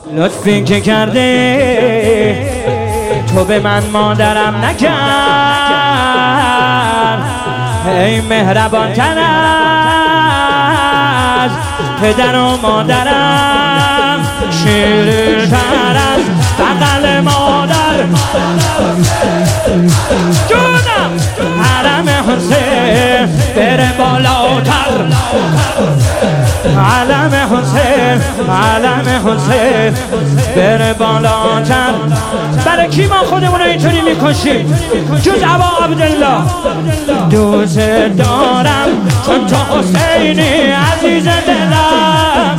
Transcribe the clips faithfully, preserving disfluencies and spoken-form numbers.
لطفی که کرده تو به من مادرم نکرد، ای مهربان تر از پدر و مادرم، شیرین تر از بغل مادر. جونم حرم حسین بره بالاتر، علم حسین علم حسین بره بالاتر. برای کی ما خودمون رو اینطوری میکشیم جز ابا عبدالله؟ دوست دارم چون تو حسینی عزیز دلم،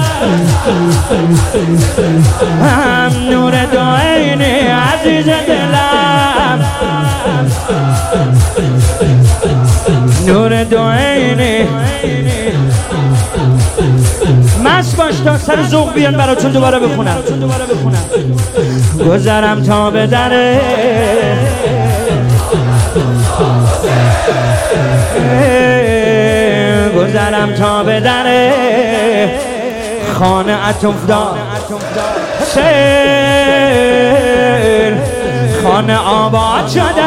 هم نور دعینی عزیز دلم، نور دعینی. مست باش تا سر ذوق بیان براتون دوباره بخونم. گذرم تا به دره گذرم تا به دره خانه افتاد حسین، خانه آباد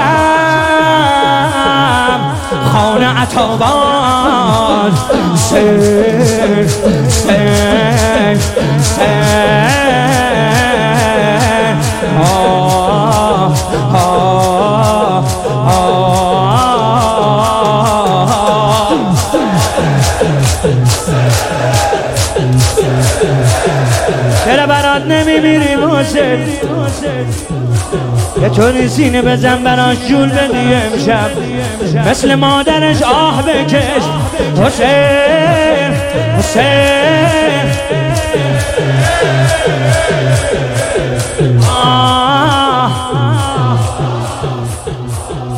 شدم، خانه عطاباد سیر سیر سیر آه آه آه. چرا برات نمیمیری حسین؟ یه طوری سینه بزن براش جول بدی امشب، مثل مادرش آه بکش حسین حسین. آه